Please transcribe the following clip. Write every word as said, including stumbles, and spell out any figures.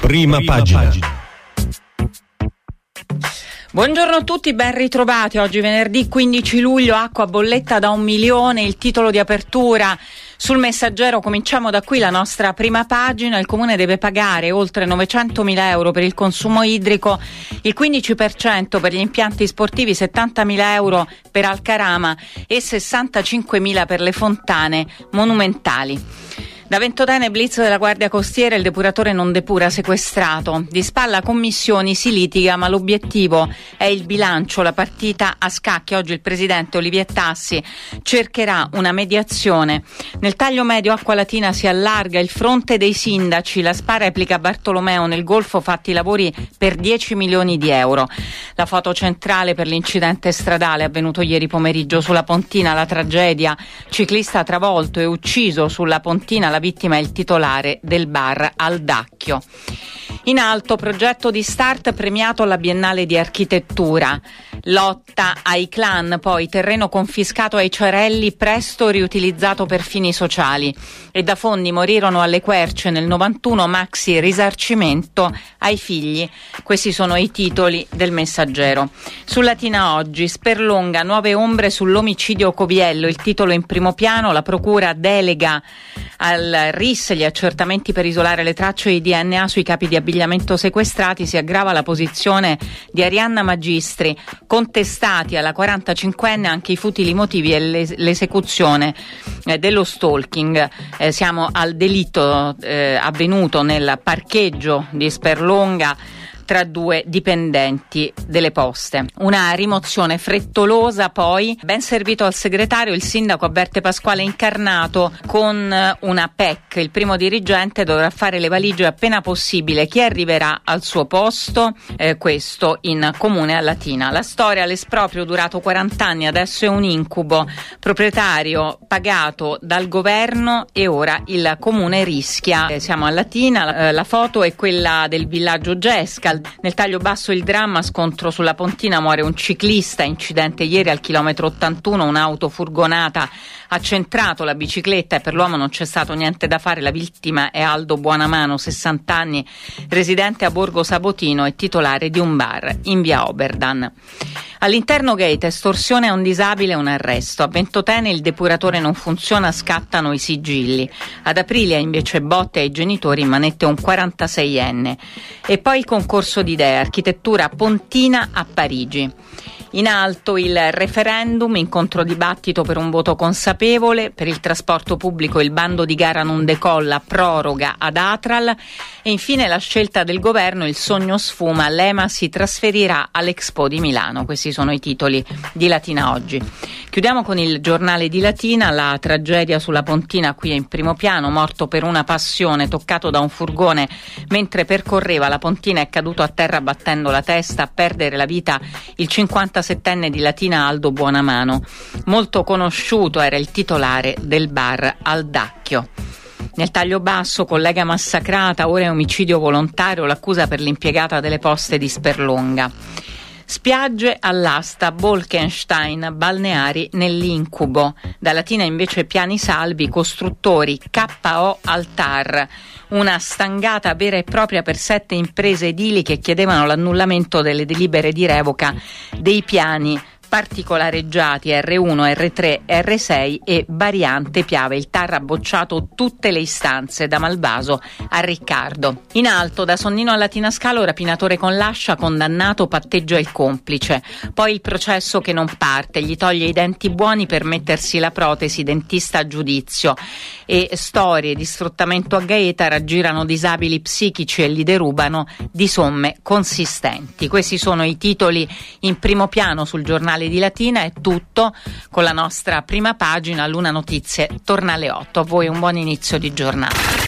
Prima pagina. Buongiorno a tutti, ben ritrovati. Oggi venerdì quindici luglio, acqua bolletta da un milione, il titolo di apertura sul Messaggero. Cominciamo da qui la nostra prima pagina. Il Comune deve pagare oltre novecentomila euro per il consumo idrico, il quindici per cento per gli impianti sportivi, settantamila euro per Alcarama e sessantacinquemila per le fontane monumentali. Da Ventotene, blitz della Guardia Costiera, il depuratore non depura, sequestrato. Di spalla commissioni, si litiga, ma l'obiettivo è il bilancio, la partita a scacchi. Oggi il presidente Olivier Tassi cercherà una mediazione. Nel taglio medio Acqua Latina si allarga il fronte dei sindaci, la SPA replica Bartolomeo, nel Golfo fatti i lavori per dieci milioni di euro. La foto centrale per l'incidente stradale avvenuto ieri pomeriggio sulla Pontina, la tragedia, ciclista travolto e ucciso sulla Pontina. La vittima è il titolare del bar Al Dacchio. In alto, progetto di start premiato alla Biennale di Architettura. Lotta ai clan, poi terreno confiscato ai Ciarelli, presto riutilizzato per fini sociali. E da fondi morirono alle Querce nel novantuno, maxi risarcimento ai figli. Questi sono i titoli del Messaggero. Su Latina oggi, Sperlonga, nuove ombre sull'omicidio Coviello. Il titolo in primo piano, la procura delega al R I S gli accertamenti per isolare le tracce di D N A sui capi di abbigliamento sequestrati. Si aggrava la posizione di Arianna Magistri, contestati alla quarantacinquenne anche i futili motivi e l'es- l'esecuzione eh, dello stalking. Eh, siamo al delitto eh, avvenuto nel parcheggio di Sperlonga tra due dipendenti delle poste. Una rimozione frettolosa, poi ben servito al segretario. Il sindaco avverte Pasquale Incarnato con una P E C. Il primo dirigente dovrà fare le valigie appena possibile. Chi arriverà al suo posto? Eh, questo in Comune a Latina. La storia, l'esproprio durato quaranta anni, adesso è un incubo. Proprietario pagato dal governo e ora il Comune rischia. Eh, siamo a Latina, eh, la foto è quella del villaggio Gesca. Nel taglio basso il dramma, scontro sulla Pontina, muore un ciclista, incidente ieri al chilometro ottantuno, un'auto furgonata ha centrato la bicicletta e per l'uomo non c'è stato niente da fare. La vittima è Aldo Buonamano, sessanta anni, residente a Borgo Sabotino e titolare di un bar in via Oberdan. All'interno gate, estorsione a un disabile e un arresto. A Ventotene il depuratore non funziona, scattano i sigilli. Ad Aprilia invece botte ai genitori, in manette un quarantaseienne. E poi il concorso di idee, architettura pontina a Parigi. In alto il referendum, incontro dibattito per un voto consapevole, per il trasporto pubblico il bando di gara non decolla, proroga ad Atral e infine la scelta del governo, il sogno sfuma, l'Ema si trasferirà all'Expo di Milano. Questi sono i titoli di Latina oggi. Chiudiamo con il giornale di Latina, la tragedia sulla Pontina qui è in primo piano, morto per una passione, toccato da un furgone mentre percorreva la Pontina, è caduto a terra battendo la testa, a perdere la vita il cinquantasettenne di Latina Aldo Buonamano. Molto conosciuto, era il titolare del bar Al Dacchio. Nel taglio basso, collega massacrata, ora è omicidio volontario, l'accusa per l'impiegata delle poste di Sperlonga. Spiagge all'asta, Bolkenstein, balneari nell'incubo. Da Latina invece piani salvi, costruttori, K O al T A R. Una stangata vera e propria per sette imprese edili che chiedevano l'annullamento delle delibere di revoca dei piani particolareggiati R uno, R tre, R sei e variante Piave. Il T A R ha bocciato tutte le istanze da Malvaso a Riccardo. In alto, da Sonnino a Latina Scalo, rapinatore con l'ascia, condannato, patteggia il complice. Poi il processo che non parte, gli toglie i denti buoni per mettersi la protesi, dentista a giudizio. E storie di sfruttamento a Gaeta, raggirano disabili psichici e li derubano di somme consistenti. Questi sono i titoli in primo piano sul giornale di Latina. È tutto con la nostra prima pagina. Luna Notizie torna alle otto. A voi un buon inizio di giornata.